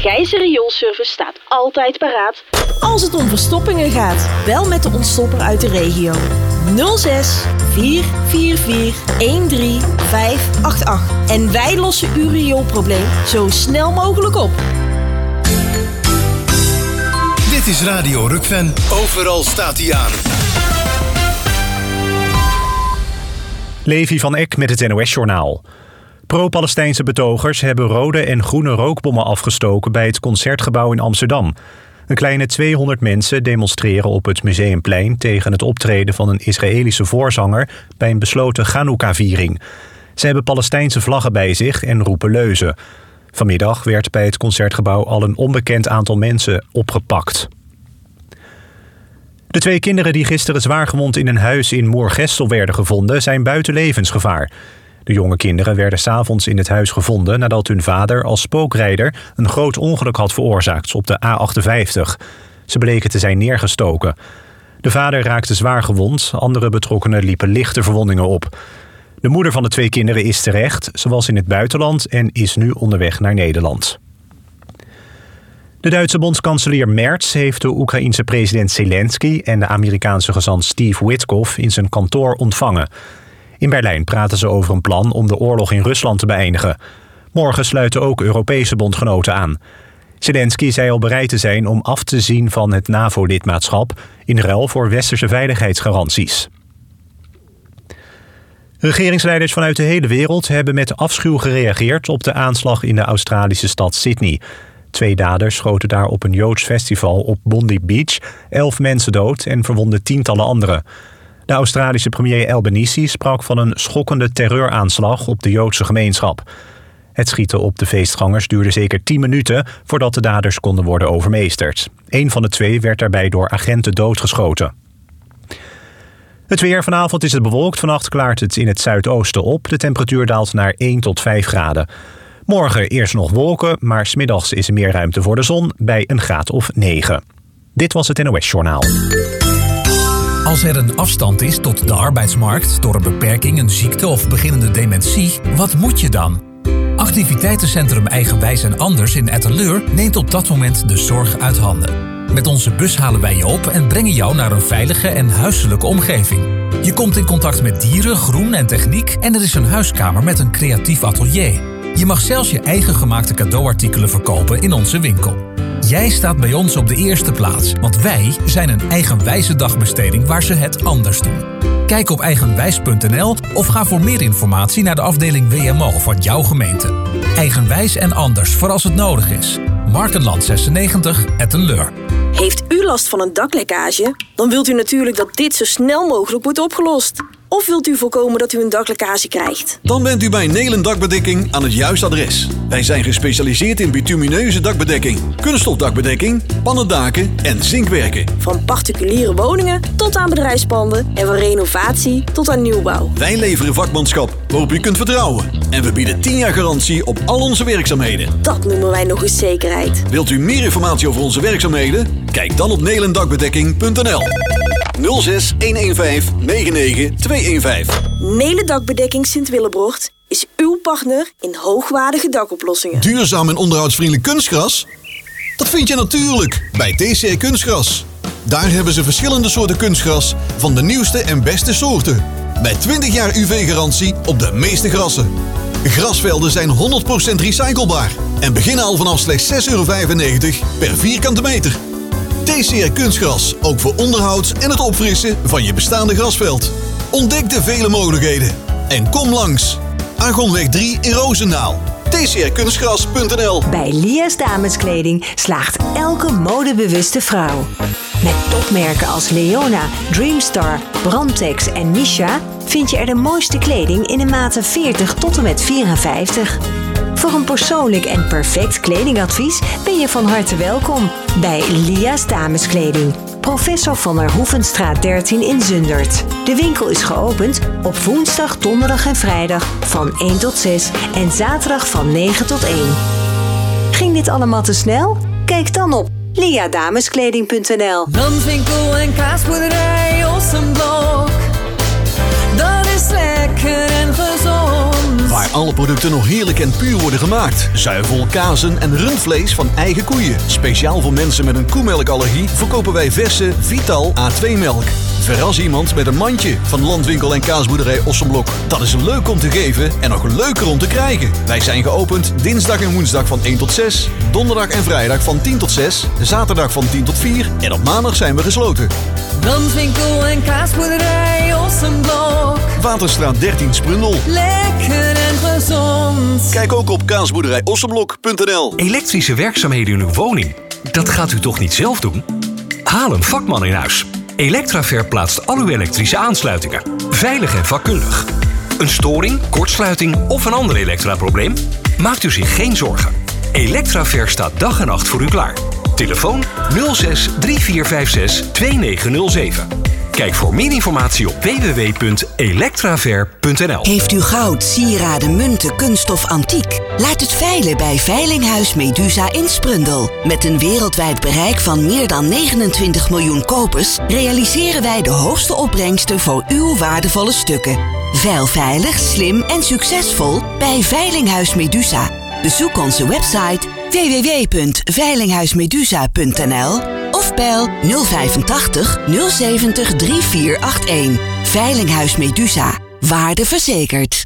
Gijzer Rioolservice staat altijd paraat als het om verstoppingen gaat. Bel met de ontstopper uit de regio. 06 444 13588. En wij lossen uw rioolprobleem zo snel mogelijk op. Dit is Radio Rukven. Overal staat hij aan. Levi van Eck met het NOS-journaal. Pro-Palestijnse betogers hebben rode en groene rookbommen afgestoken bij het Concertgebouw in Amsterdam. Een kleine 200 mensen demonstreren op het Museumplein tegen het optreden van een Israëlische voorzanger bij een besloten Chanukka-viering. Ze hebben Palestijnse vlaggen bij zich en roepen leuzen. Vanmiddag werd bij het Concertgebouw al een onbekend aantal mensen opgepakt. De 2 kinderen die gisteren zwaargewond in een huis in Moergestel werden gevonden zijn buiten levensgevaar. De jonge kinderen werden 's avonds in het huis gevonden nadat hun vader als spookrijder een groot ongeluk had veroorzaakt op de A58. Ze bleken te zijn neergestoken. De vader raakte zwaar gewond, andere betrokkenen liepen lichte verwondingen op. De moeder van de 2 kinderen is terecht, ze was in het buitenland en is nu onderweg naar Nederland. De Duitse bondskanselier Merz heeft de Oekraïense president Zelensky en de Amerikaanse gezant Steve Witkoff in zijn kantoor ontvangen. In Berlijn praten ze over een plan om de oorlog in Rusland te beëindigen. Morgen sluiten ook Europese bondgenoten aan. Zelensky zei al bereid te zijn om af te zien van het NAVO-lidmaatschap in ruil voor westerse veiligheidsgaranties. Regeringsleiders vanuit de hele wereld hebben met afschuw gereageerd op de aanslag in de Australische stad Sydney. 2 daders schoten daar op een Joods festival op Bondi Beach 11 mensen dood en verwonden tientallen anderen. De Australische premier Albanese sprak van een schokkende terreuraanslag op de Joodse gemeenschap. Het schieten op de feestgangers duurde zeker 10 minuten voordat de daders konden worden overmeesterd. 1 van de 2 werd daarbij door agenten doodgeschoten. Het weer. Vanavond is het bewolkt. Vannacht klaart het in het zuidoosten op. De temperatuur daalt naar 1 tot 5 graden. Morgen eerst nog wolken, maar 's middags is er meer ruimte voor de zon bij een graad of 9. Dit was het NOS-journaal. Als er een afstand is tot de arbeidsmarkt door een beperking, een ziekte of beginnende dementie, wat moet je dan? Activiteitencentrum Eigenwijs en Anders in Etteleur neemt op dat moment de zorg uit handen. Met onze bus halen wij je op en brengen jou naar een veilige en huiselijke omgeving. Je komt in contact met dieren, groen en techniek en er is een huiskamer met een creatief atelier. Je mag zelfs je eigen gemaakte cadeauartikelen verkopen in onze winkel. Jij staat bij ons op de eerste plaats, want wij zijn een eigenwijze dagbesteding waar ze het anders doen. Kijk op eigenwijs.nl of ga voor meer informatie naar de afdeling WMO van jouw gemeente. Eigenwijs en Anders voor als het nodig is. Markenland 96, Etteleur. Heeft u last van een daklekkage? Dan wilt u natuurlijk dat dit zo snel mogelijk wordt opgelost. Of wilt u voorkomen dat u een daklekkage krijgt? Dan bent u bij Nelen Dakbedekking aan het juiste adres. Wij zijn gespecialiseerd in bitumineuze dakbedekking, kunststofdakbedekking, pannendaken en zinkwerken. Van particuliere woningen tot aan bedrijfspanden en van renovatie tot aan nieuwbouw. Wij leveren vakmanschap waarop u kunt vertrouwen. En we bieden 10 jaar garantie op al onze werkzaamheden. Dat noemen wij nog eens zekerheid. Wilt u meer informatie over onze werkzaamheden? Kijk dan op nelendakbedekking.nl 06 115 99 215. Nelen Dakbedekking Sint-Willebrocht is uw partner in hoogwaardige dakoplossingen. Duurzaam en onderhoudsvriendelijk kunstgras? Dat vind je natuurlijk bij TCR Kunstgras. Daar hebben ze verschillende soorten kunstgras van de nieuwste en beste soorten. Met 20 jaar UV-garantie op de meeste grassen. Grasvelden zijn 100% recyclebaar en beginnen al vanaf slechts €6,95 per vierkante meter. TCR Kunstgras, ook voor onderhoud en het opfrissen van je bestaande grasveld. Ontdek de vele mogelijkheden en kom langs. Argonweg 3 in Roosendaal. tcrkunstgras.nl. Bij Lia's Dameskleding slaagt elke modebewuste vrouw. Met topmerken als Leona, Dreamstar, Brandtex en Misha vind je er de mooiste kleding in de maten 40 tot en met 54. Voor een persoonlijk en perfect kledingadvies ben je van harte welkom bij Lia's Dameskleding. Professor van der Hoevenstraat 13 in Zundert. De winkel is geopend op woensdag, donderdag en vrijdag van 1 tot 6 en zaterdag van 9 tot 1. Ging dit allemaal te snel? Kijk dan op liadameskleding.nl. Landwinkel en kaasboerderij Ossenblok. Dat is lekker en gezond. Waar alle producten nog heerlijk en puur worden gemaakt. Zuivel, kazen en rundvlees van eigen koeien. Speciaal voor mensen met een koemelkallergie verkopen wij verse Vital A2-melk. Verras iemand met een mandje van Landwinkel en Kaasboerderij Ossenblok. Dat is leuk om te geven en nog leuker om te krijgen. Wij zijn geopend dinsdag en woensdag van 1 tot 6, donderdag en vrijdag van 10 tot 6, zaterdag van 10 tot 4 en op maandag zijn we gesloten. Landwinkel en Kaasboerderij Ossenblok. Waterstraat 13 Sprundel. Lekker en gezond. Kijk ook op kaasboerderijossenblok.nl. Elektrische werkzaamheden in uw woning, dat gaat u toch niet zelf doen? Haal een vakman in huis. Electraver plaatst al uw elektrische aansluitingen. Veilig en vakkundig. Een storing, kortsluiting of een ander elektraprobleem? Maakt u zich geen zorgen. Electraver staat dag en nacht voor u klaar. Telefoon 06 3456 2907. Kijk voor meer informatie op www.electraver.nl. Heeft u goud, sieraden, munten, kunststof, antiek? Laat het veilen bij Veilinghuis Medusa in Sprundel. Met een wereldwijd bereik van meer dan 29 miljoen kopers realiseren wij de hoogste opbrengsten voor uw waardevolle stukken. Veil veilig, slim en succesvol bij Veilinghuis Medusa. Bezoek onze website www.veilinghuismedusa.nl of bel 085 070 3481. Veilinghuis Medusa. Waarde verzekerd.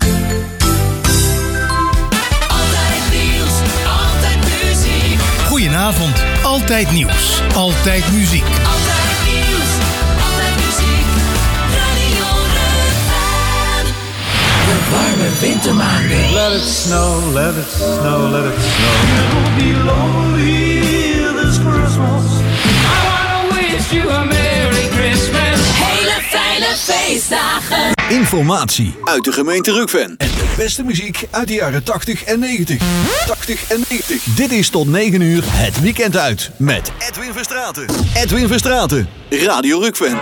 Altijd nieuws, altijd muziek. Goedenavond, altijd nieuws, altijd muziek. Altijd nieuws, altijd muziek. Radio Rukven. De warme wintermaanden. Let it snow, let it snow, let it snow. You'll be lonely this Christmas. I wanna wish you a Merry Christmas. Hele fijne feestdagen. Informatie uit de gemeente Rukven. En de beste muziek uit de jaren 80 en 90. 80 en 90. Dit is tot 9 uur het weekend uit met Edwin Verstraeten. Edwin Verstraeten, Radio Rukven.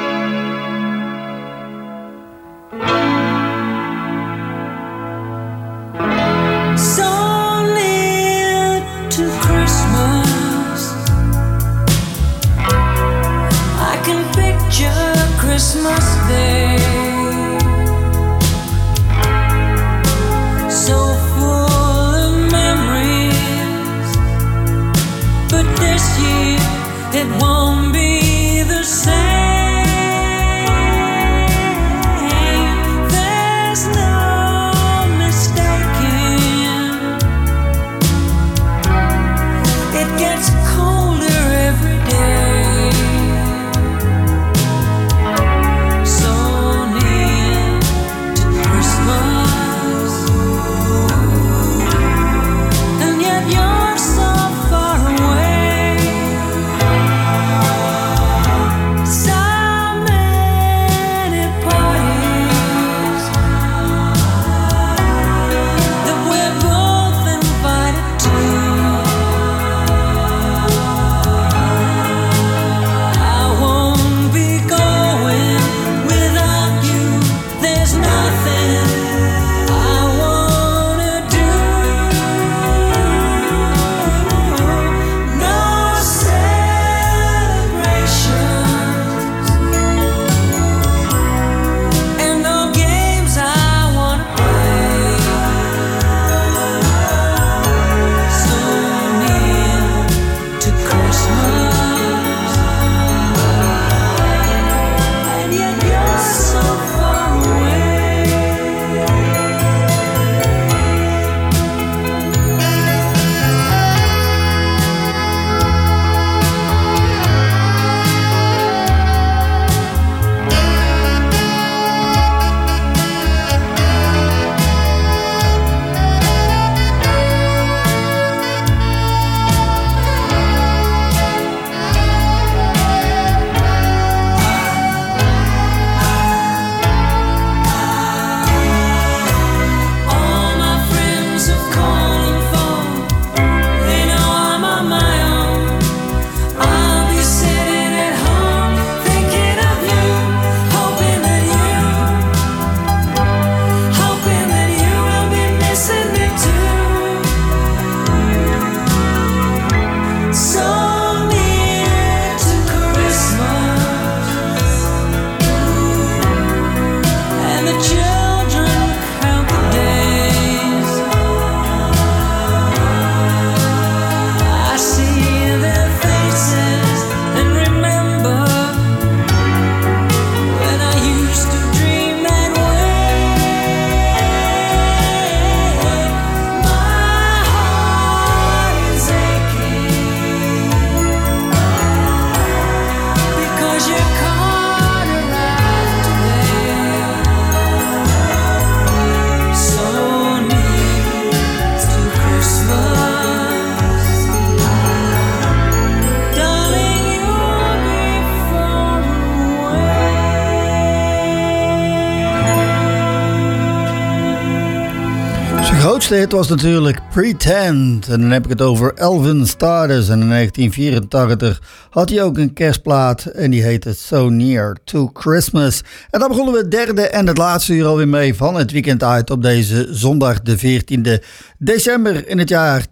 So near to Christmas, I can picture Christmas Day, so full of memories, but this year it won't be the same. There's no mistaking, it gets colder every day. So near to Christmas, and yet you're so far away. So many parties that we're both invited to. grootste hit was natuurlijk Pretend. En dan heb ik het over Elvin Stardust. En in 1984 had hij ook een kerstplaat en die heette So Near to Christmas. En dan begonnen we het derde en het laatste uur alweer mee van het weekend uit op deze zondag de 14e december in het jaar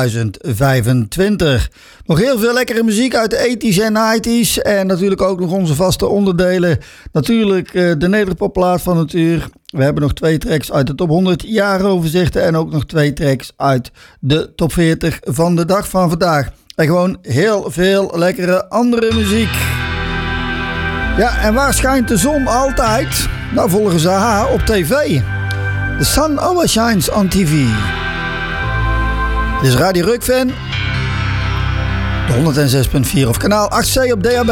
2025. Nog heel veel lekkere muziek uit de 80s en 90s en natuurlijk ook nog onze vaste onderdelen. Natuurlijk de nederpopplaat van het uur. We hebben nog 2 tracks uit de top 100 jaaroverzichten en ook nog 2 tracks uit de top 40 van de dag van vandaag. En gewoon heel veel lekkere andere muziek. Ja, en waar schijnt de zon altijd? Nou, volgens haar op tv. The sun always shines on TV. Dit is Radio Rukfan. De 106.4 of kanaal 8C op DAB.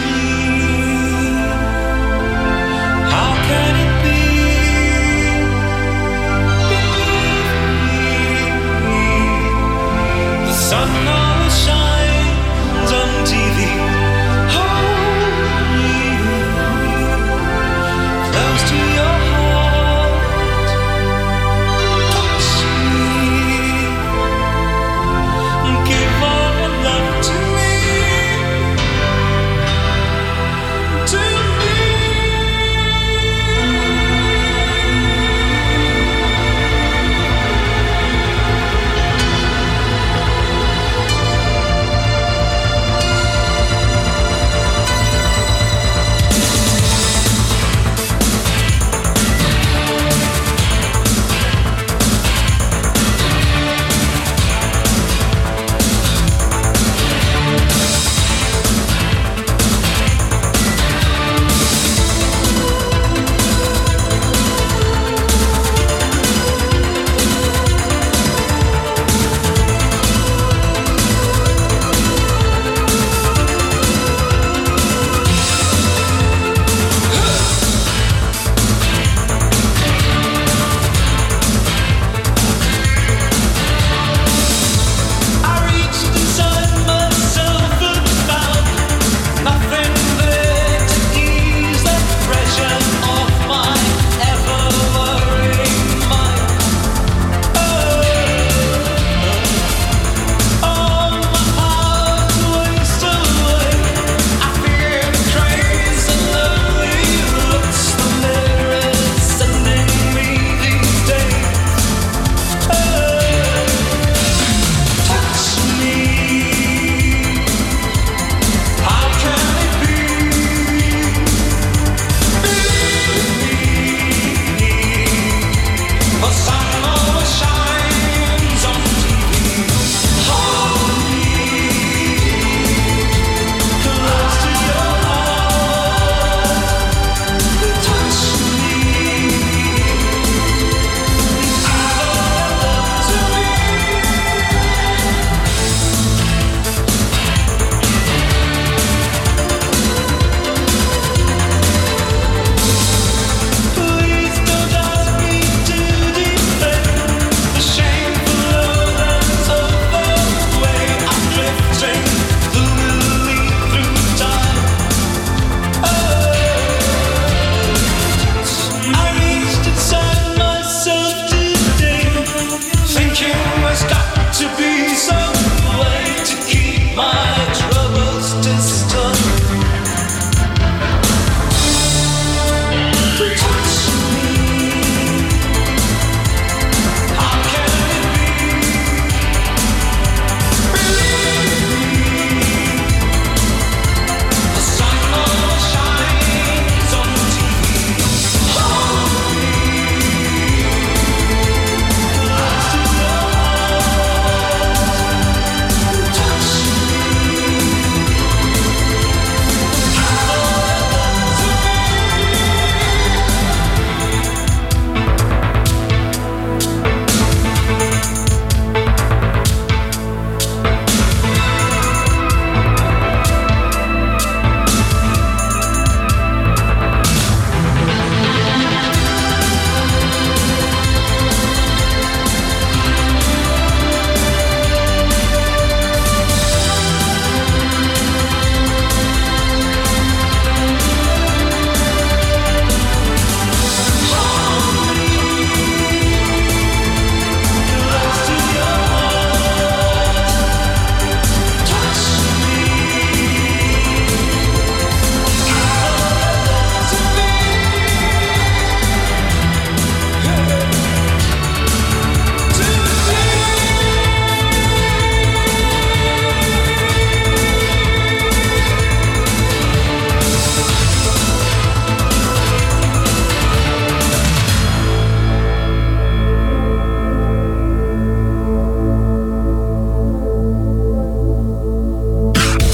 Sun always shines on TV. Hold me close to your heart. Touch me. Give all your love to me.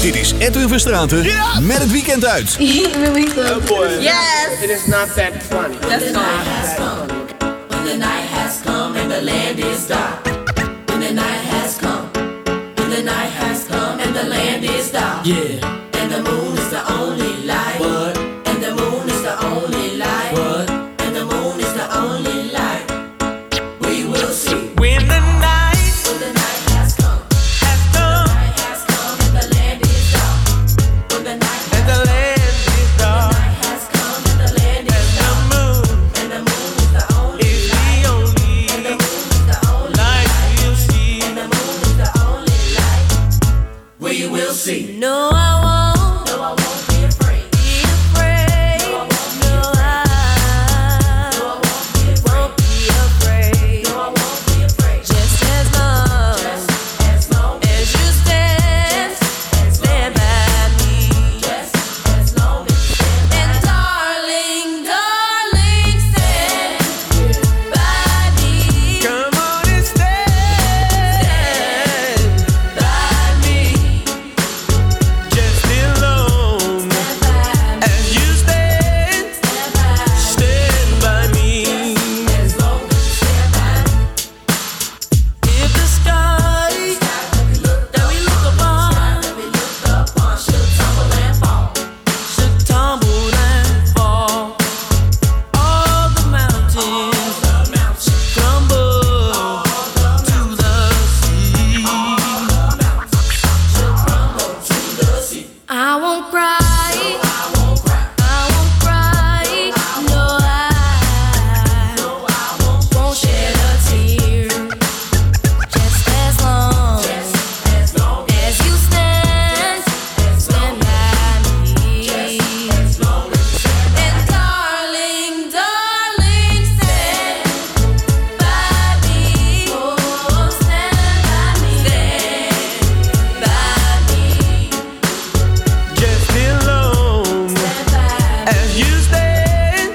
Dit is Edwin Verstraeten met het weekend uit. Yes! It is not that funny. That's not. When the night has come and the land is dark. When the night has come. When the night has come and the land is dark. Yeah. And the moon is the only light. What? And the moon is the only light. What? And the moon is the only light. We will see. When the night has come. Has come. The night has come and the land is dark. When the night and the land is dark. The night has come and the land is dark. And the moon is the only light. And the moon is the only light we'll see. And the moon is the only light we will see. No, I won't be afraid. Be afraid. No, I won't be afraid. No, I won't be afraid. No, I won't be afraid. Just as long as you stand by me. Just as long as you stand by me. And darling, stand by me. Come on and stand by me. Just as long as you stand by me. As long as you stand by me. If the sky that we look upon should tumble and fall, all the mountains crumble to the sea. I won't cry. No, I won't shed a tear. Just as long as you stand by me. And darling, stand by me. Oh, stand by me. Stand by me. Just as long as you stand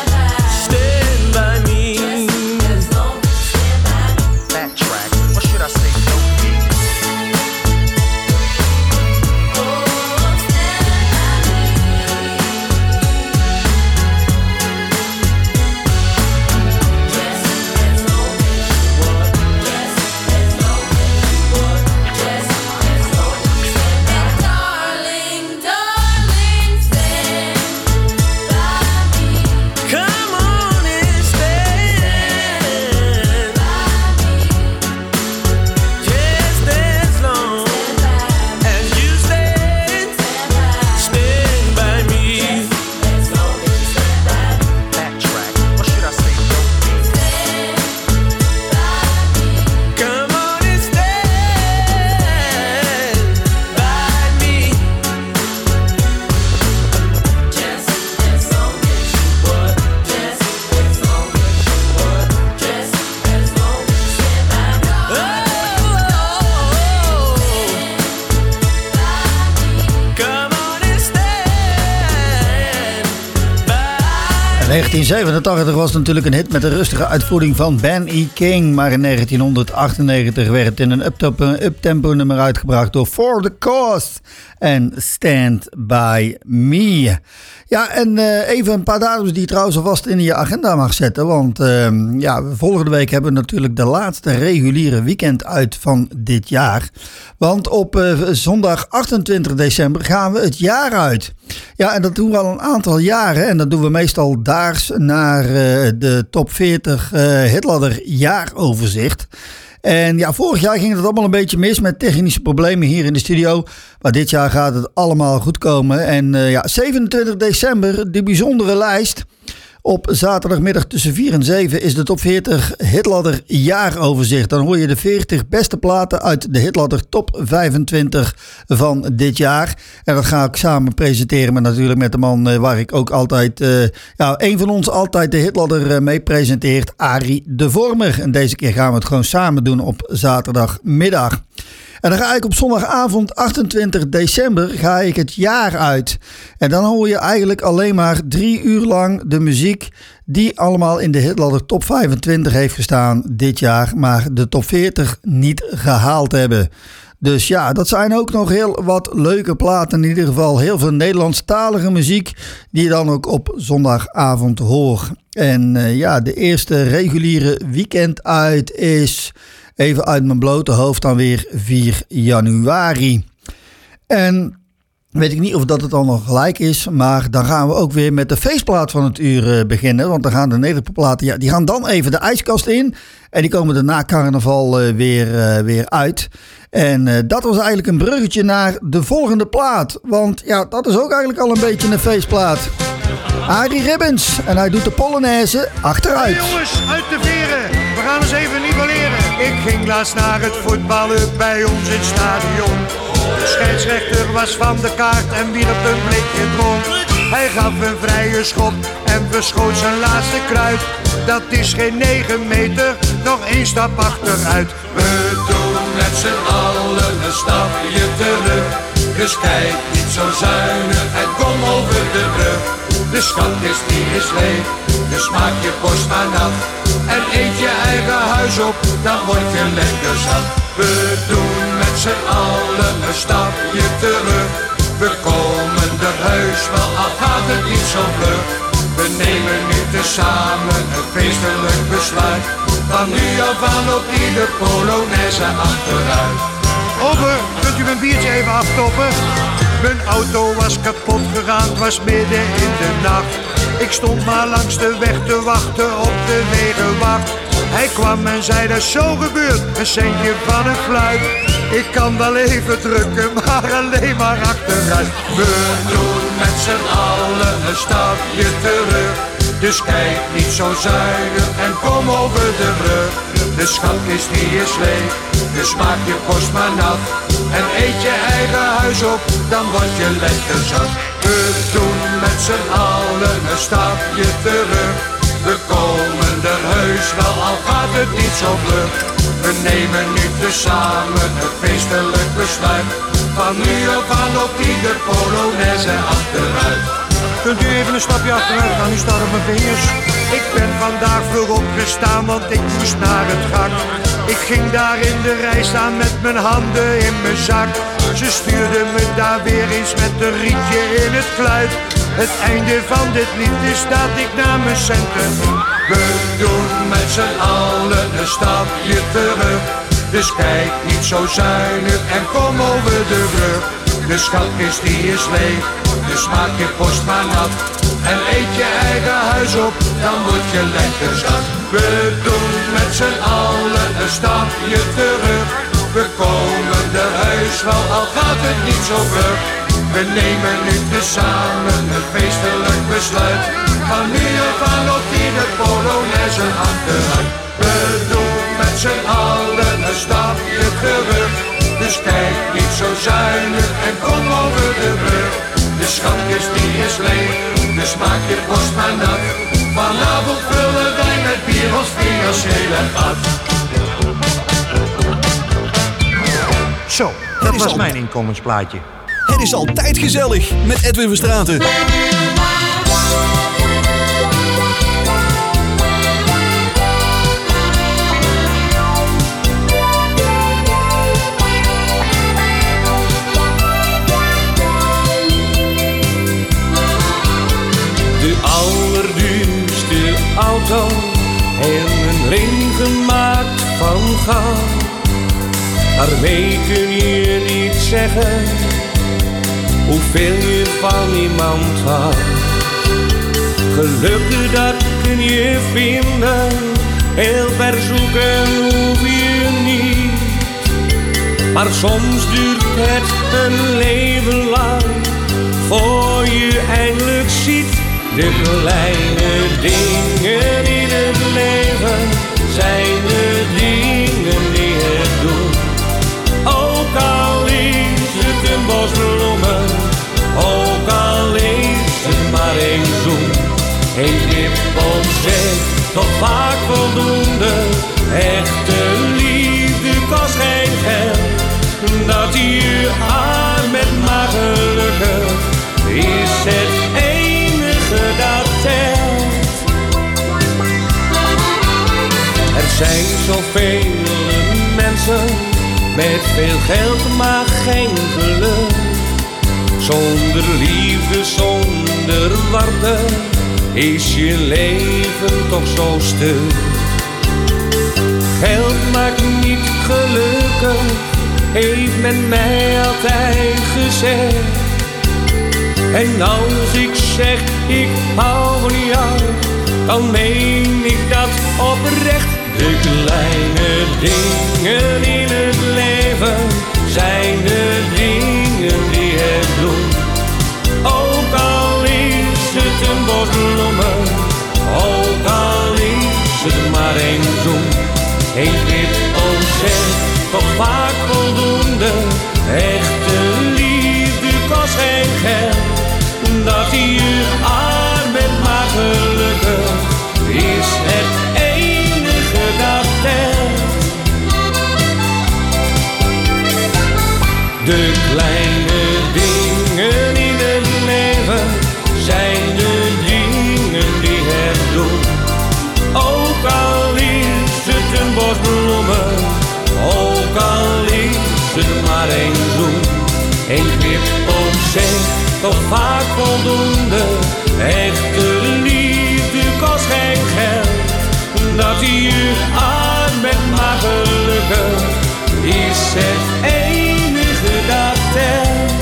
by me. As long as you stand by me. Backtrack, or should I say Come on and stand by me. Just as long as you stand by me. backtrack, or should I say Come on and stand by me. Just as long as you would. Just as long as you would. Just as long as you stand by me. Come on and stand by In 1987 was natuurlijk een hit met de rustige uitvoering van Ben E. King. Maar in 1998 werd het in een uptempo nummer uitgebracht door For The Cause en Stand By Me. Ja, en even een paar datums die je trouwens alvast in je agenda mag zetten. Want volgende week hebben we natuurlijk de laatste reguliere weekend uit van dit jaar. Want op zondag 28 december gaan we het jaar uit. Ja, en dat doen we al een aantal jaren. En dat doen we meestal daags naar de top 40 Hitladder jaaroverzicht. En ja, vorig jaar ging het allemaal een beetje mis met technische problemen hier in de studio. Maar dit jaar gaat het allemaal goed komen. En 27 december, de bijzondere lijst. Op zaterdagmiddag tussen 4 en 7 is de top 40 Hitladder jaaroverzicht. Dan hoor je de 40 beste platen uit de Hitladder top 25 van dit jaar. En dat ga ik samen presenteren, maar natuurlijk met de man waar ik ook altijd, een van ons altijd de Hitladder mee presenteert, Arie de Vormer. En deze keer gaan we het gewoon samen doen op zaterdagmiddag. En dan ga ik op zondagavond 28 december ga ik het jaar uit. En dan hoor je eigenlijk alleen maar 3 uur lang de muziek die allemaal in de Hitladder top 25 heeft gestaan dit jaar, maar de top 40 niet gehaald hebben. Dus ja, dat zijn ook nog heel wat leuke platen. In ieder geval heel veel Nederlandstalige muziek die je dan ook op zondagavond hoort. En de eerste reguliere weekend uit is, even uit mijn blote hoofd, dan weer 4 januari. En weet ik niet of dat het al nog gelijk is, maar dan gaan we ook weer met de feestplaat van het uur beginnen. Want dan gaan de Nederlandplaten, die gaan dan even de ijskast in. En die komen er na carnaval weer uit. En dat was eigenlijk een bruggetje naar de volgende plaat. Want ja, dat is ook eigenlijk al een beetje een feestplaat. Arie Ribbens. En hij doet de Polonaise achteruit. Hey jongens, uit de veren. We gaan eens even nivelleren. Ik ging laatst naar het voetballen bij ons in het stadion. De scheidsrechter was van de kaart en wierp een blikje dronk. Hij gaf een vrije schop en verschoot zijn laatste kruid. Dat is geen 9 meter, nog 1 stap achteruit. We doen met z'n allen een stapje terug. Dus kijk niet zo zuinig en kom over de brug. De schatkist die is leeg, dus maak je borst maar nat. En eet je eigen huis op, dan word je lekker zat. We doen met z'n allen een stapje terug. We komen er heus wel, al gaat het niet zo vlug. We nemen nu tezamen een feestelijk besluit. Van nu af aan op ieder Polonaise achteruit. Ober, kunt u mijn biertje even aftoppen? Mijn auto was kapot gegaan, het was midden in de nacht. Ik stond maar langs de weg te wachten op de wegenwacht. Hij kwam en zei, dat is zo gebeurd, een centje van een fluit. Ik kan wel even drukken, maar alleen maar achteruit. We doen met z'n allen een stapje terug. Dus kijk niet zo zuinig en kom over de brug. De schatkist die is leeg, dus maak je borst maar nat. En eet je eigen huis op, dan word je lekker zat. We doen met z'n allen een stapje terug. We komen er heus wel, al gaat het niet zo vlug. We nemen nu tezamen een feestelijk besluit. Van nu af aan op ieder Polonaise achteruit. Kunt u even een stapje achteruit gaan, u staat op mijn vingers. Ik ben vandaag vroeg opgestaan, want ik moest naar het gat. Ik ging daar in de rij staan met mijn handen in mijn zak. Ze stuurden me daar weer eens met een rietje in het fluit. Het einde van dit lied is dat ik naar mijn centen. We doen met z'n allen een stapje terug. Dus kijk niet zo zuinig en kom over de brug. De schatkist die is leeg, dus maak je borst maar nat. En eet je eigen huis op, dan word je lekker zat. We doen met z'n allen een stapje terug. We komen er heus wel, al gaat het niet zo vlug. We nemen nu tezamen een feestelijk besluit. Van nu af aan op ieder Polonaise achteruit. We doen met z'n allen een stapje terug. Dus kijk niet zo zuinig en kom over de brug. De schatkist die is leeg, dus maak je borst maar nat. Vanavond vullen wij met bier ons financiële gat. Zo, dat was mijn inkomensplaatje. Het is altijd gezellig met Edwin Verstraeten. De allerduurste auto en een ring gemaakt van goud. Daarmee kun je niet zeggen hoeveel je van iemand houdt. Geluk dat kun je vinden, heel ver zoeken hoef je niet. Maar soms duurt het een leven lang, voor je eindelijk ziet. De kleine dingen in het leven zijn de dingen die het doen. Ook al is het een bos bloemen, ook al is het maar één zoen. Eén knippel zegt toch vaak voldoende, echte liefde kost geen geld. Dat je arm bent maar gelukkig, is het enige dat telt. Er zijn zoveel mensen met veel geld maar geen geluk. Zonder liefde, zonder warmte is je leven toch zo stuk. Geld maakt niet gelukkig, heeft men mij altijd gezegd. En als ik zeg ik hou van jou, dan meen ik dat oprecht. De kleine dingen in het leven zijn de dingen die het doen. Ook al is het een bos bloemen, ook al is het maar één zoen. Eén knippel zegt toch vaak voldoende. Echte liefde kost geen geld. Dat je arm bent maar gelukkig is het enige dat telt. De kleine dingen in het leven zijn de dingen die het doen. Ook al is het een bos bloemen, ook al is het maar één zoen. Eén knippel zegt toch vaak voldoende. Echte liefde kost geen geld. Dat je arm bent maar gelukkig is het enige dat telt.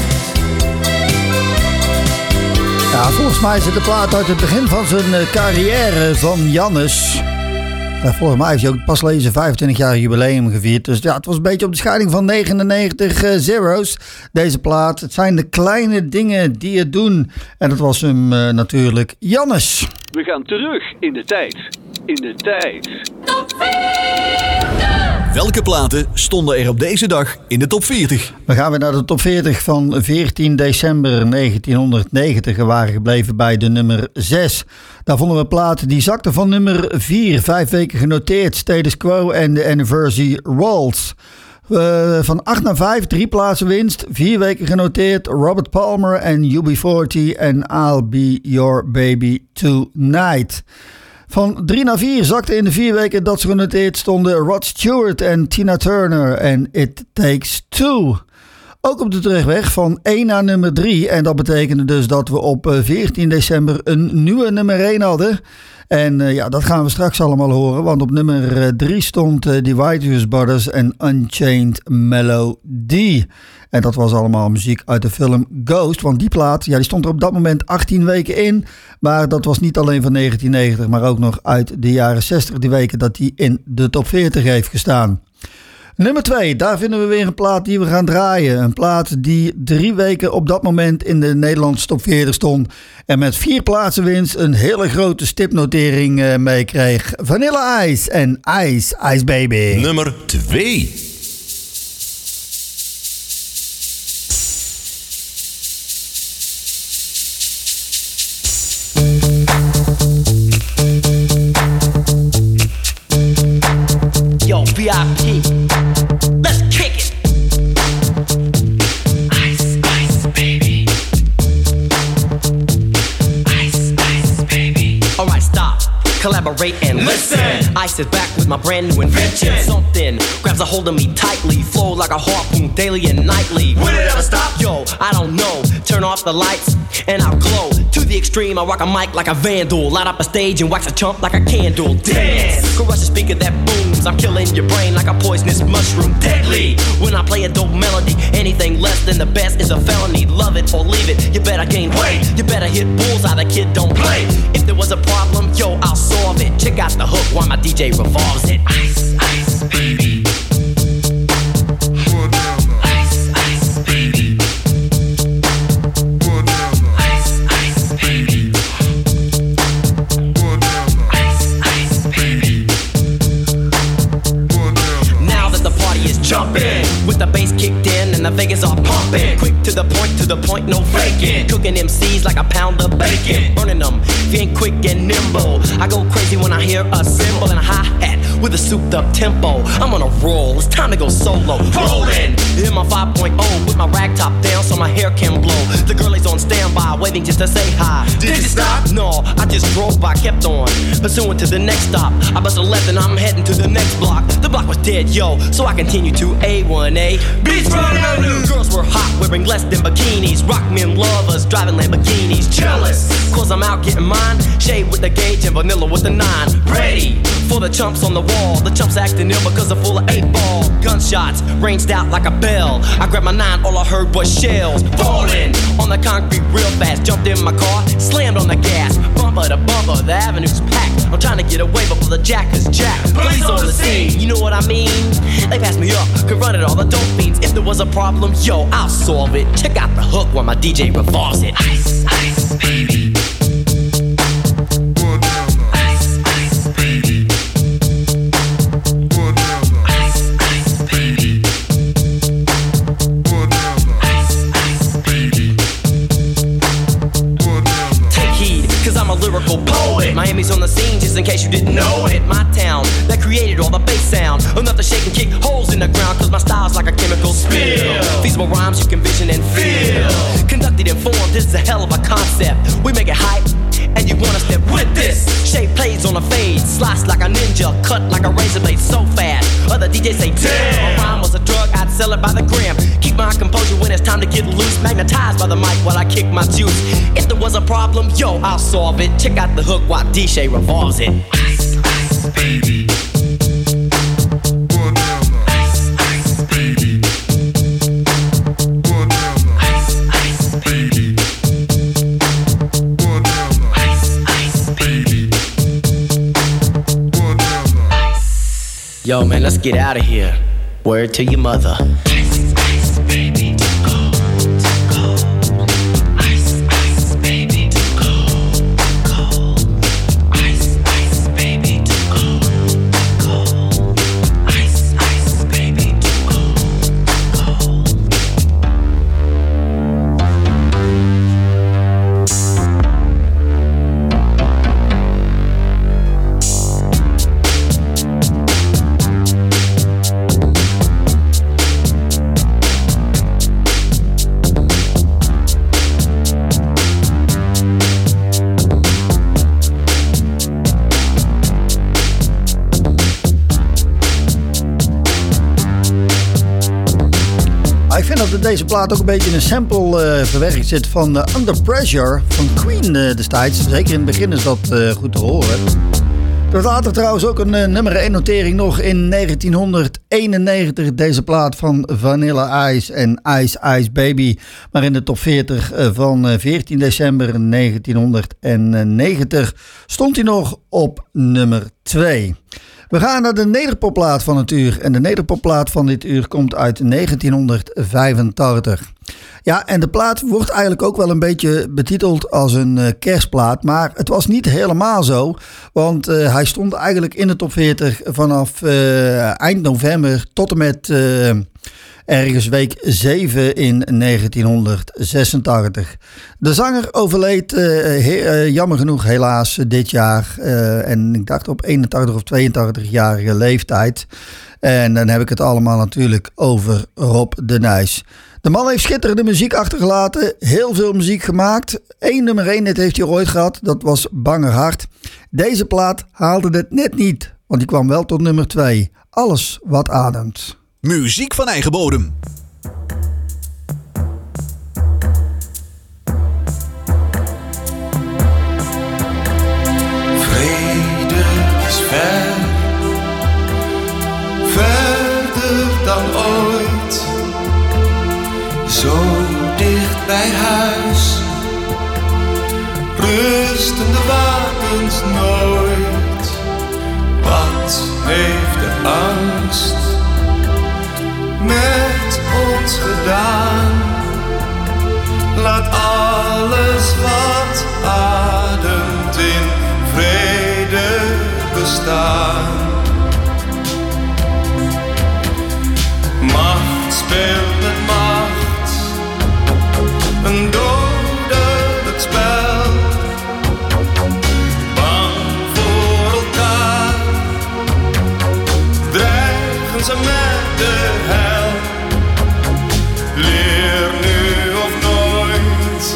Ja, volgens mij is het de plaat uit het begin van zijn carrière van Jannes. Volgens mij heeft hij ook pas lezen 25-jarig jubileum gevierd. Dus ja, het was een beetje op de scheiding van 99 zeros. Deze plaat. Het zijn de kleine dingen die het doen. En dat was hem natuurlijk Jannes. We gaan terug in de tijd. In de tijd. Top 40! Welke platen stonden er op deze dag in de top 40? We gaan weer naar de top 40 van 14 december 1990. We waren gebleven bij de nummer 6. Daar vonden we platen die zakten van nummer 4. 5 weken genoteerd. Status Quo en de Anniversary Waltz. Van 8 naar 5, 3 plaatsen winst. 4 weken genoteerd. Robert Palmer en UB40 en I'll Be Your Baby Tonight. Van 3 naar 4 zakte in de 4 weken dat ze genoteerd stonden Rod Stewart en Tina Turner en It Takes Two. Ook op de terugweg van 1 naar nummer 3. En dat betekende dus dat we op 14 december een nieuwe nummer 1 hadden. En ja, dat gaan we straks allemaal horen. Want op nummer 3 stond The Righteous Brothers en Unchained Melody. En dat was allemaal muziek uit de film Ghost. Want die plaat, ja, die stond er op dat moment 18 weken in. Maar dat was niet alleen van 1990, maar ook nog uit de jaren 60. Die weken dat die in de top 40 heeft gestaan. Nummer 2, daar vinden we weer een plaat die we gaan draaien. Een plaat die 3 weken op dat moment in de Nederlandse top 40 stond. En met 4 plaatsen winst een hele grote stipnotering meekreeg. Vanilla Ice en Ice Ice Baby. Nummer 2. Yo, VIP. Let's kick it. Ice, ice, baby. Ice, ice, baby. Alright, stop. Collaborate and listen. I sit back with my brand new invention. Something grabs a hold of me tightly. Flow like a harpoon daily and nightly. Will it ever stop? Yo, I don't know. Turn off the lights and I'll glow. To the extreme, I rock a mic like a vandal. Light up a stage and wax a chump like a candle. Dance! Crush a speaker that booms. I'm killing your brain like a poisonous mushroom. Deadly! When I play a dope melody, anything less than the best is a felony. Love it or leave it, you better gain weight. You better hit bullseye, the kid don't play. If there was a problem, yo, I'll solve it. Check out the hook while my DJ revolves it. Ice, ice, baby. Ice, ice, baby. Ice, ice, baby. Ice, ice, baby. Now that the party is jumping, with the bass kicked in and the Vegas are pumping. Quick to the point, no faking. Cooking MCs like a pound of bacon. Burning them, being quick and nimble. I go crazy when I hear a cymbal and a hi-hat with a souped up tempo. I'm on a roll, it's time to go solo. Rolling in my 5.0 with my rag top down so my hair can blow. The girlie's on standby, waiting just to say hi. Did you stop? No, I just drove by, kept on pursuing to the next stop. I busted left and I'm heading to the next block. The block was dead, yo, so I continued to A1A Beachfront Avenue. Girls were hot, wearing less than bikinis. Rock men lovers, driving Lamborghinis. Jealous, cause I'm out getting mine. Shade with the gauge and vanilla with the 9. Ready for the chumps on the wall. The chumps acting ill because they're full of 8-ball. Gunshots ranged out like a bell. I grabbed my 9, all I heard was shells falling on the concrete real fast. Jumped in my car, slammed on the gas. Bumper to bumper, the avenue's packed. I'm trying to get away before the jack is jacked. Police on the scene, you know what I mean? They passed me up, could run it all the dope fiends. If there was a problem, yo, I'll solve it. Check out the hook while my DJ revolves it. Ice, ice, baby. Lyrical poet. Miami's on the scene, just in case you didn't know it. My town that created all the bass sound, enough to shake and kick holes in the ground. Cause my style's like a chemical spill. Feasible rhymes you can vision and feel. Conducted in form, this is a hell of a concept. We make it hype, and you wanna step with this. Shape plays on a fade, slice like a ninja, cut like a razor blade so fast. Other DJs say, damn, my rhyme was a drug, I'd sell it by the gram. Keep my composure when it's time to get loose. Magnetized by the mic while I kick my juice. If there was a problem, yo, I'll solve it. Check out the hook while DJ revolves it. Ice, ice, baby. Yo, man, let's get out of here. Word to your mother. Ice, ice, baby, too cold, too cold. Ice, ice, baby, too cold, cold. Ice, ice, baby, too cold, cold. Ice, ice, baby, too cold, cold. Ik vind dat deze plaat ook een beetje in een sample verwerkt zit van Under Pressure van Queen destijds. Zeker in het begin is dat goed te horen. Er later trouwens ook een nummer 1 notering nog in 1991. Deze plaat van Vanilla Ice en Ice Ice Baby. Maar in de top 40 van 14 december 1990 stond hij nog op nummer 2. We gaan naar de nederpopplaat van het uur. En de nederpopplaat van dit uur komt uit 1985. Ja, en de plaat wordt eigenlijk ook wel een beetje betiteld als een kerstplaat. Maar het was niet helemaal zo. Want hij stond eigenlijk in de top 40 vanaf eind november tot en met ergens week 7 in 1986. De zanger overleed jammer genoeg helaas dit jaar. En ik dacht op 81 of 82-jarige leeftijd. En dan heb ik het allemaal natuurlijk over Rob de Nijs. De man heeft schitterende muziek achtergelaten. Heel veel muziek gemaakt. Nummer 1 dit heeft hij ooit gehad. Dat was Banger Hart. Deze plaat haalde het net niet. Want die kwam wel tot nummer 2. Alles wat ademt. Muziek van eigen bodem. Vrede is ver, verder dan ooit. Zo dicht bij huis, rusten de wapens nooit. Wat heeft de angst met ons gedaan? Laat alles wat ademt in vrede bestaan. Macht speelt met macht, een dodelijk spel. Bang voor elkaar, dreigen ze met de hel. Leer nu of nooit,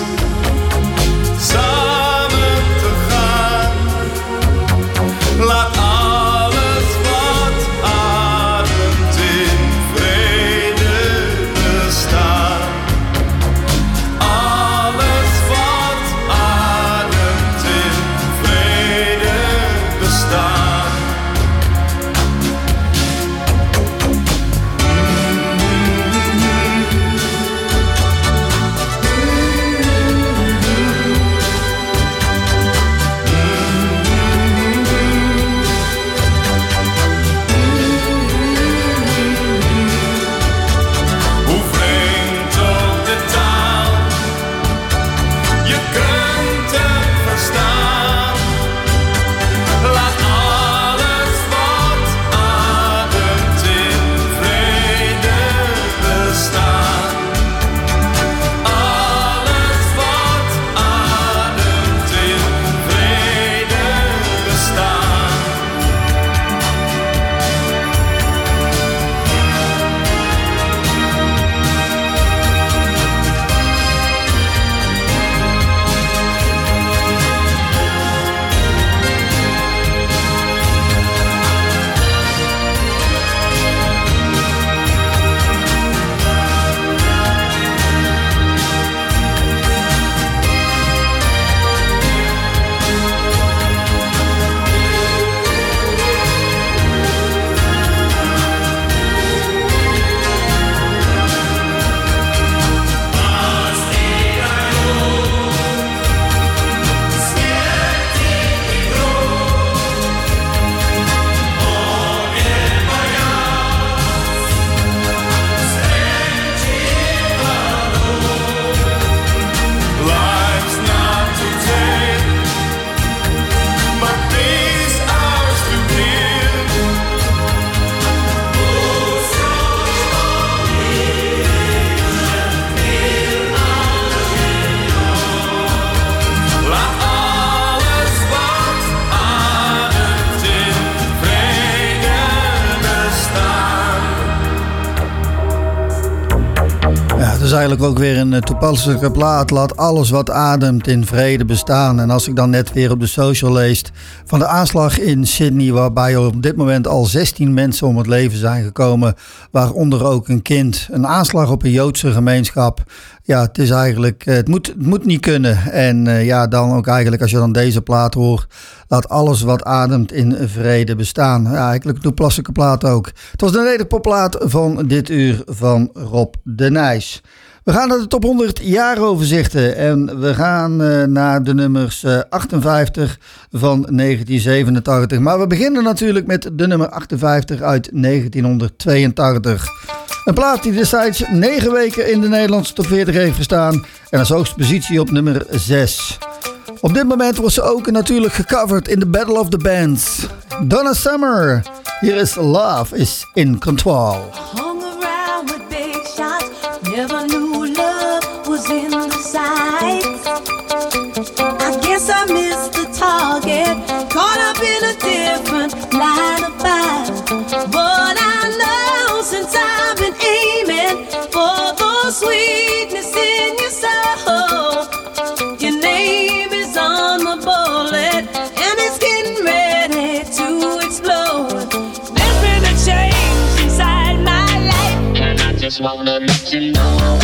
eigenlijk ook weer een toepasselijke plaat. Laat alles wat ademt in vrede bestaan. En als ik dan net weer op de social lees van de aanslag in Sydney, waarbij op dit moment al 16 mensen om het leven zijn gekomen, waaronder ook een kind. Een aanslag op een Joodse gemeenschap. Ja, het is eigenlijk, het moet niet kunnen. En ja, dan ook eigenlijk als je dan deze plaat hoort, laat alles wat ademt in vrede bestaan. Ja, eigenlijk een toepasselijke plaat ook. Het was de nederpopplaat van dit uur van Rob de Nijs. We gaan naar de top 100 jaaroverzichten en we gaan naar de nummers 58 van 1987. Maar we beginnen natuurlijk met de nummer 58 uit 1982. Een plaat die destijds 9 weken in de Nederlandse top 40 heeft gestaan en als hoogste positie op nummer 6. Op dit moment wordt ze ook natuurlijk gecoverd in The Battle of the Bands. Donna Summer, hier is Love is in Control. Hung around with big shots, never knew love was in the sights. I guess I missed the target, caught up in a different line of fire. But I know since I've been aiming for the sweetness in your soul, your name is on my bullet and it's getting ready to explode. There's been a change inside my life and I just wanna let you know.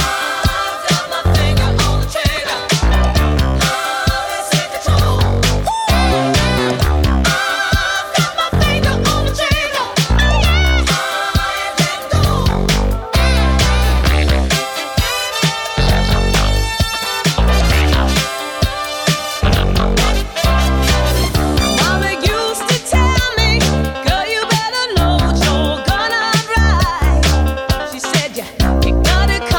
Gotta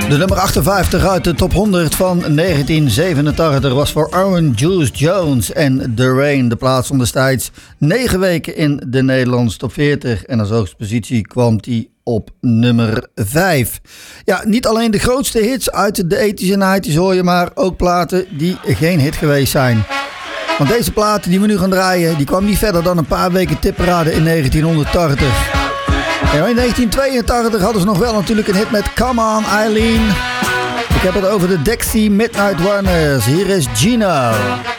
De nummer 58 uit de top 100 van 1987 was voor Aaron Juice Jones en The Rain. De plaats stond destijds 9 weken in de Nederlandse top 40. En als hoogste positie kwam hij op nummer 5. Ja, niet alleen de grootste hits uit de 80s en 90s hoor je, maar ook platen die geen hit geweest zijn. Want deze platen die we nu gaan draaien, die kwam niet verder dan een paar weken tipparade in 1980. En in 1982 hadden ze nog wel natuurlijk een hit met Come On Eileen. Ik heb het over de Dexy Midnight Runners. Hier is Gino.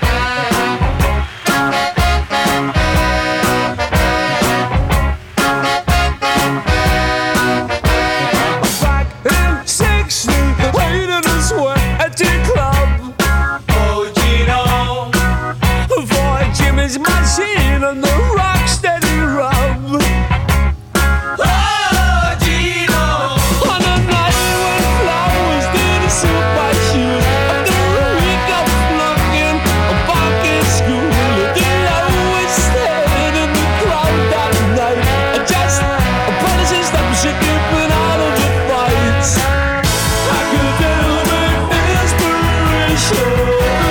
Machine and the rock steady rub. Oh, Gino. On a night when flowers didn't suit my shoes, after a week of flunking a bucket school, they always stayed in the crowd that night. I just apologized that was keeping out of the fights. I could tell with inspiration.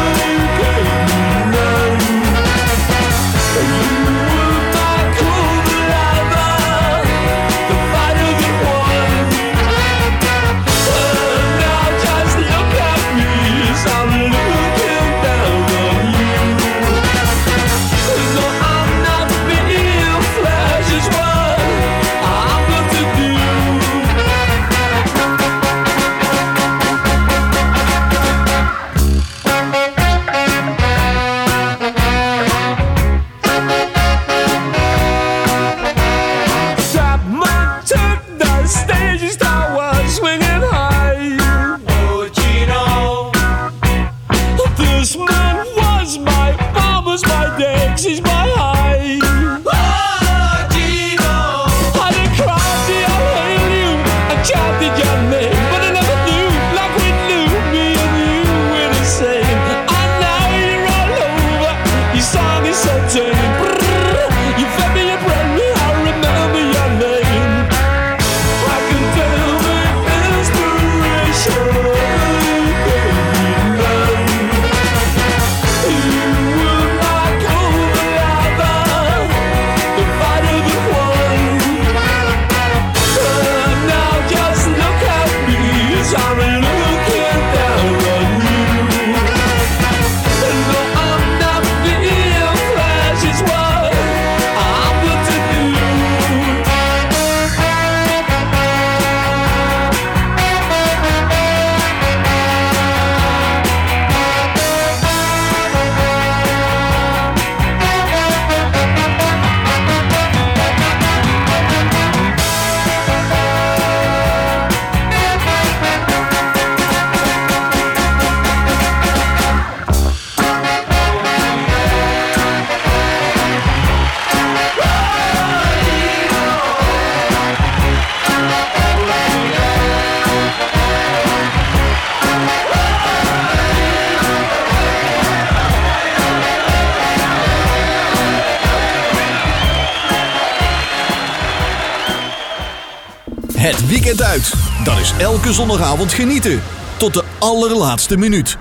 Het weekend uit. Dat is elke zondagavond genieten. Tot de allerlaatste minuut.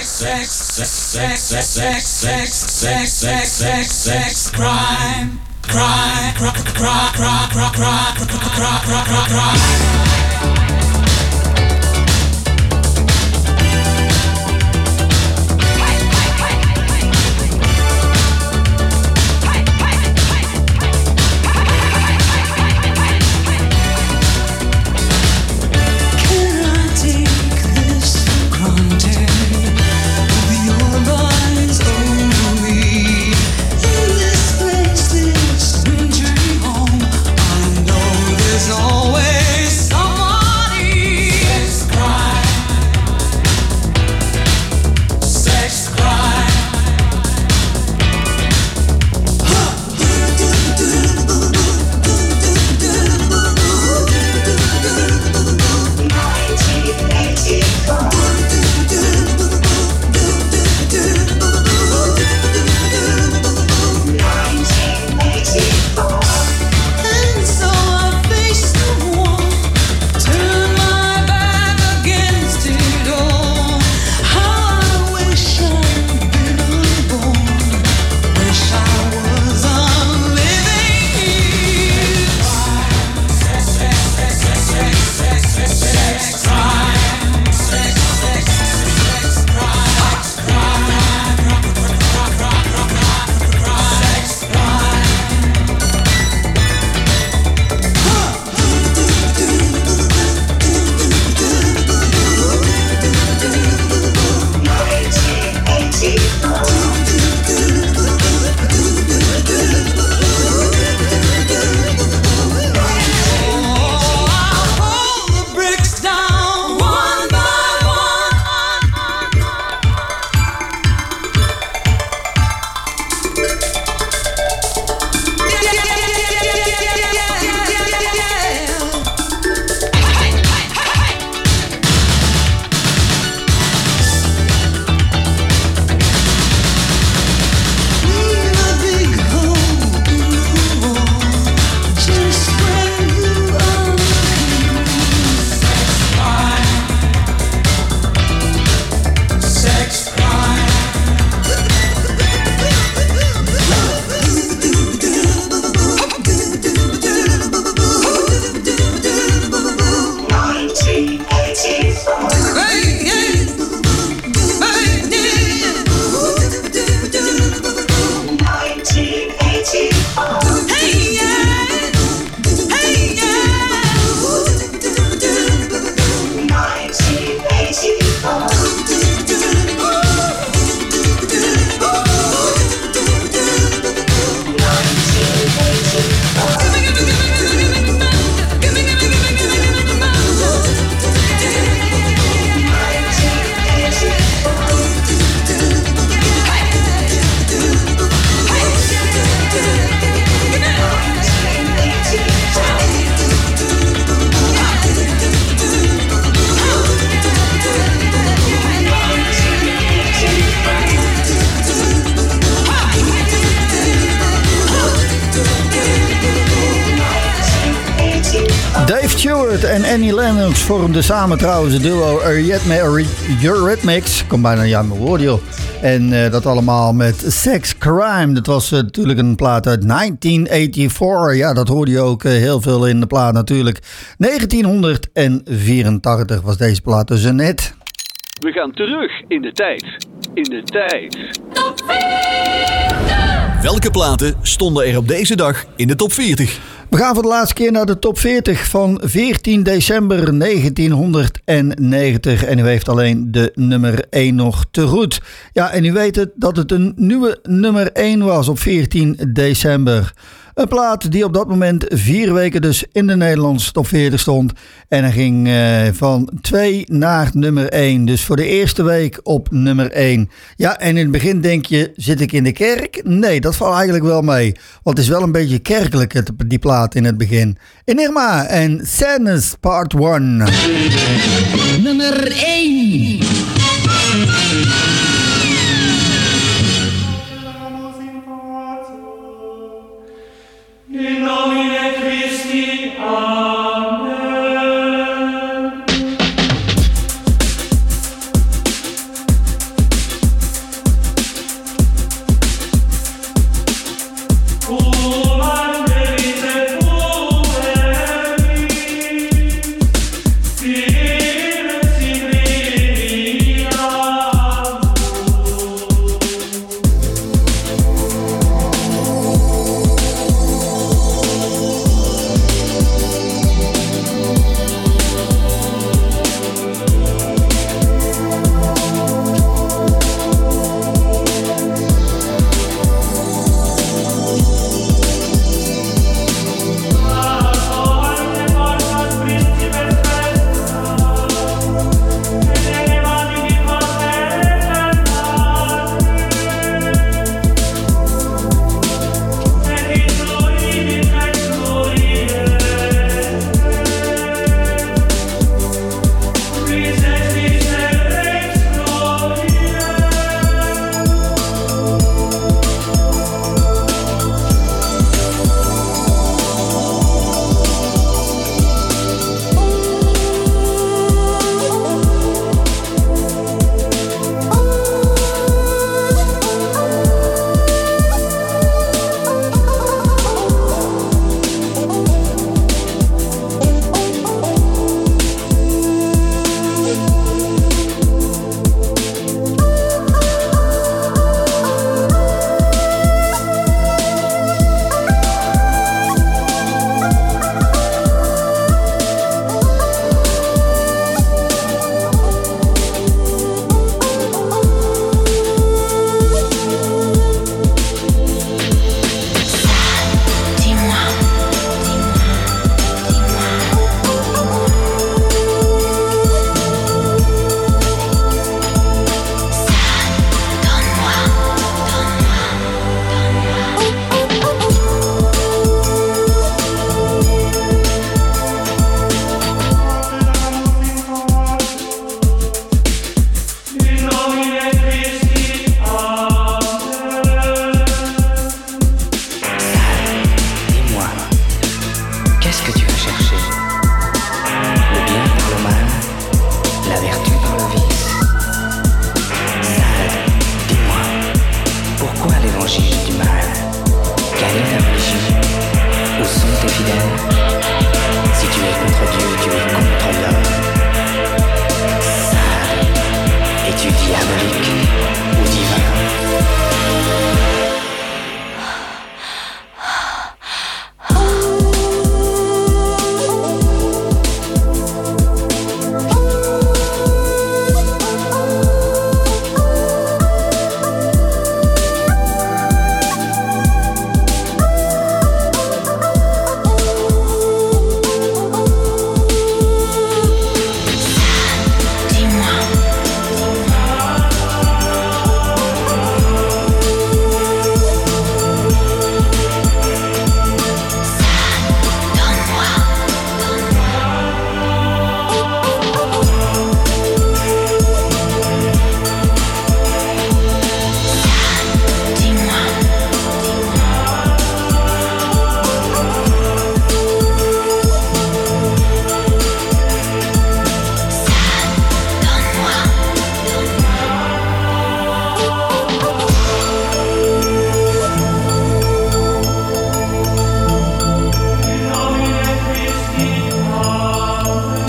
Crime. Always someone Stewart en Annie Lennox vormden samen trouwens het duo Eurythmics. Kom bijna niet aan mijn woord, joh. En dat allemaal met Sex Crime. Dat was natuurlijk een plaat uit 1984. Ja, dat hoorde je ook heel veel in de plaat natuurlijk. 1984 was deze plaat dus net. We gaan terug in de tijd. In de tijd. Top 40! Welke platen stonden er op deze dag in de top 40? We gaan voor de laatste keer naar de top 40 van 14 december 1990. En u heeft alleen de nummer 1 nog te goed. Ja, en u weet het dat het een nieuwe nummer 1 was op 14 december. Een plaat die op dat moment 4 weken dus in de Nederlandse top 40 stond. En hij ging van 2 naar nummer 1. Dus voor de eerste week op nummer 1. Ja, en in het begin denk je, zit ik in de kerk? Nee, dat valt eigenlijk wel mee. Want het is wel een beetje kerkelijk, die plaat in het begin. Enigma en Sadness Part 1. Nummer 1. In nomine Christi, Amen.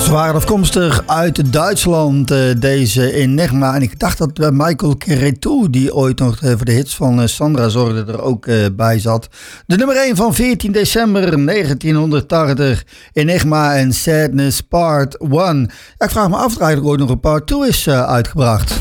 Ze waren afkomstig uit Duitsland, deze in Negma. En ik dacht dat Michael Cretu, die ooit nog voor de hits van Sandra zorgde, er ook bij zat. De nummer 1 van 14 december 1980 in Negma en Sadness Part 1. Ja, ik vraag me af of er eigenlijk ooit nog een Part 2 is uitgebracht.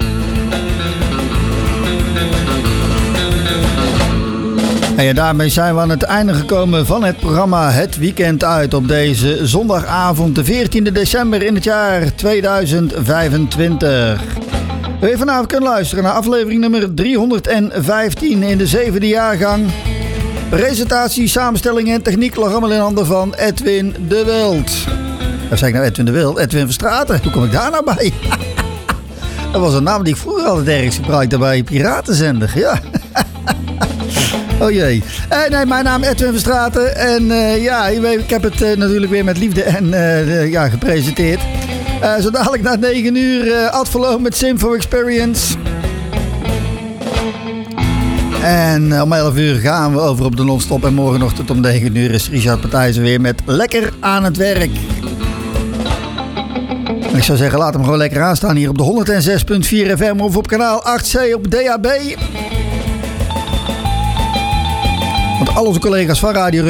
En daarmee zijn we aan het einde gekomen van het programma Het Weekend Uit op deze zondagavond, de 14e december in het jaar 2025. We hebben vanavond kunnen luisteren naar aflevering nummer 315 in de 7e jaargang. Presentatie, samenstelling en techniek lag allemaal in handen van Edwin de Wild. Of zeg ik nou Edwin de Wild? Edwin Verstraeten. Hoe kom ik daar nou bij? Dat was een naam die ik vroeger altijd ergens gebruikte bij Piratenzender. Ja. Oh jee. Nee, mijn naam is Edwin Verstraeten. En ja, ik heb het natuurlijk weer met liefde en gepresenteerd. Zo dadelijk na 9 uur Ad Verloon met Sympho Experience. En om 11 uur gaan we over op de non-stop. En morgenochtend om 9 uur is Richard Partijzen weer met Lekker aan het werk. En ik zou zeggen, laat hem gewoon lekker aanstaan hier op de 106.4 FM of op kanaal 8C op DAB. Want al onze collega's van Radio